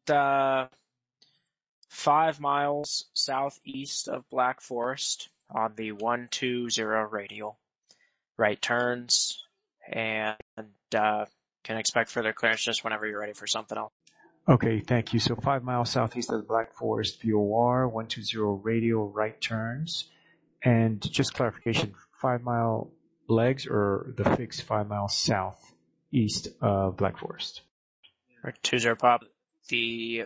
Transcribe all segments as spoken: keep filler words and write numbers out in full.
uh, five miles southeast of Black Forest on the one two zero radial. Right turns, and uh, can expect further clearance just whenever you're ready for something else. Okay, thank you. So five miles southeast of the Black Forest V O R, one two zero radial right turns. And just clarification, five mile legs or the fixed five miles southeast of Black Forest? Or two zero pop, the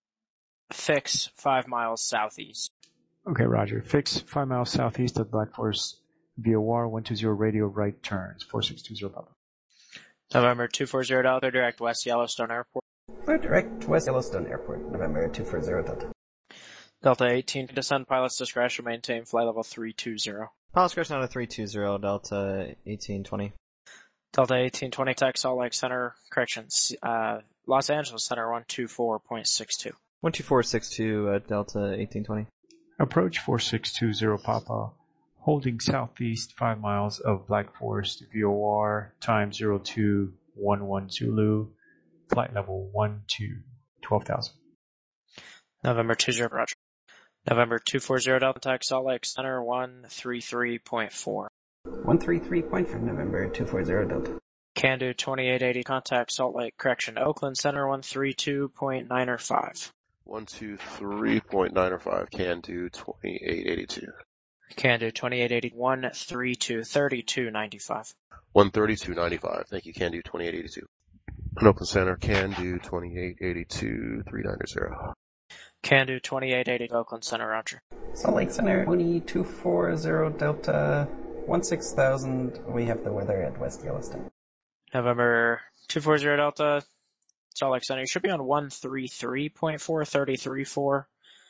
fix five miles southeast. Okay, Roger. Fix five miles southeast of Black Forest V O R, one two zero radial right turns, four six two zero Papa. November two four zero Delta, direct West Yellowstone Airport. Clear direct West Yellowstone Airport, November two four zero Delta. Delta eighteen, descend pilot's discretion, maintain flight level three two zero. Pilot's discretion out of three two zero, Delta eighteen twenty. Delta eighteen twenty, tech Salt Lake Center, corrections, uh, Los Angeles Center one two four point six two. one two four six two at Delta eighteen twenty. Approach four six two zero Papa, holding southeast five miles of Black Forest V O R, time zero two one one Zulu, flight level one two, twelve thousand. November two zero, Roger. November two four zero Delta, tech Salt Lake Center one three three point four. one three three point four, November two four zero Delta. Can do twenty-eight eighty, contact Salt Lake, correction, Oakland Center one three two point nine five. one two three point nine five, can do twenty-eight eighty-two. Can do twenty-eight eighty, one three two, thirty-two ninety-five. one thirty-two ninety-five, thank you, can do twenty-eight eighty-two. Oakland Center, can do twenty-eight eighty-two, three ninety. Can do twenty-eight eighty, Oakland Center, Roger. Salt Lake Center, Mooney two four zero Delta, one six thousand, we have the weather at West Yellowstone. November two four zero Delta, Salt Lake Center, you should be on one three three point four, thirty-three point four,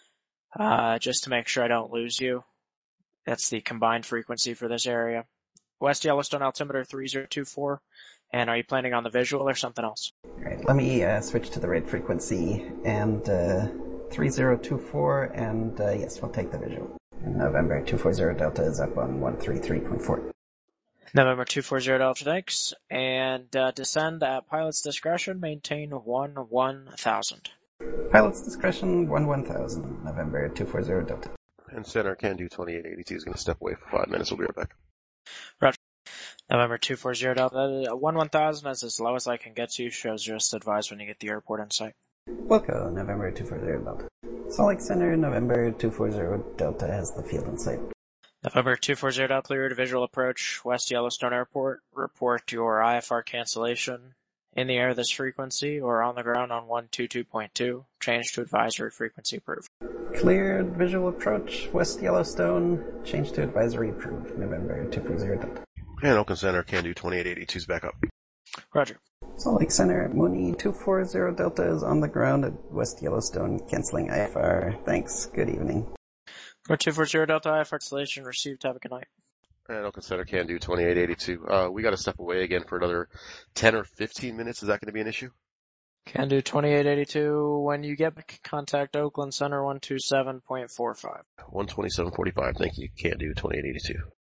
uh, just to make sure I don't lose you. That's the combined frequency for this area. West Yellowstone altimeter three zero two four, and are you planning on the visual or something else? Alright, let me uh, switch to the right frequency, and uh, three zero two four, and uh, yes, we'll take the visual. And November two four zero Delta is up on one three three point four. November two four zero Delta, thanks. And uh, descend at pilot's discretion, maintain one one thousand. Pilot's discretion, one one thousand, November two four zero Delta. And Center, can do twenty-eight eighty-two, is going to step away for five minutes, we'll be right back. Roger. November two four zero Delta, one one thousand is as low as I can get to, shows just advise when you get the airport in sight. Wilco, November two four zero Delta. Salt Lake Center, November two four zero Delta has the field in sight. November two four zero Delta, cleared visual approach, West Yellowstone Airport. Report your I F R cancellation in the air this frequency or on the ground on one two two point two. Change to advisory frequency approved. Cleared visual approach, West Yellowstone, change to advisory approved, November two four zero Delta. And Oakland Center, can do twenty-eight eighty-two's back up. Roger. Salt Lake Center, Mooney two four zero Delta is on the ground at West Yellowstone, canceling I F R. Thanks, good evening. two four zero Delta, I F R cancellation received, have a good night. And Oakland Center, can do twenty-eight eighty-two. Uh, we got to step away again for another ten or fifteen minutes, is that going to be an issue? Can do twenty-eight eighty-two. When you get back, contact Oakland Center one two seven point four five. one twenty-seven forty-five, thank you, can do twenty-eight eighty-two.